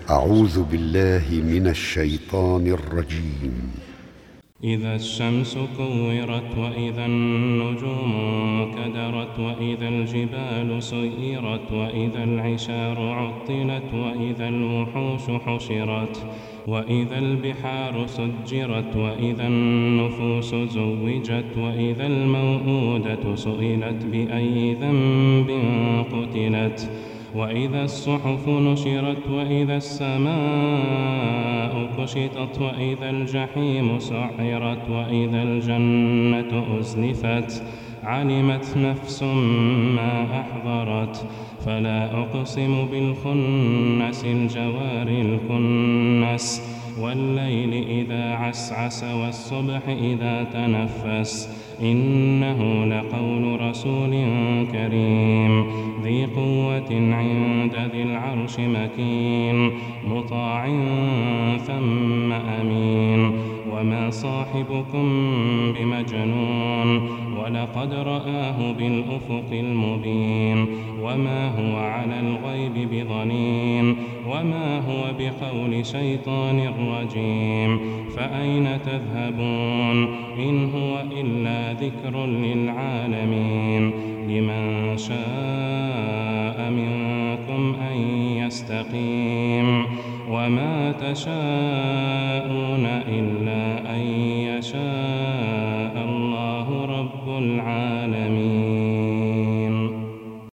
أعوذ بالله من الشيطان الرجيم. إذا الشمس كورت وإذا النجوم كدرت وإذا الجبال سيرت وإذا العشار عطلت وإذا الوحوش حشرت وإذا البحار سجرت وإذا النفوس زوجت وإذا الموءودة سئلت بأي ذنب قتلت وإذا الصحف نشرت وإذا السماء كشطت وإذا الجحيم سعرت وإذا الجنة أزلفت علمت نفس ما أحضرت فلا أقسم بالخنس الجوار الكنس والليل إذا عسعس والصبح إذا تنفس إنه لقول رسول كريم ذي قوة عند ذي العرش مكين مطاع ثم أمين وما صاحبكم بمجنون ولقد رآه بالأفق المبين وما هو على الغيب بضنين وما هو بقول شيطان رجيم فأين تذهبون إن هو إلا ذكر للعالمين لمن شاء منكم أن يستقيم وما تشاءون إلا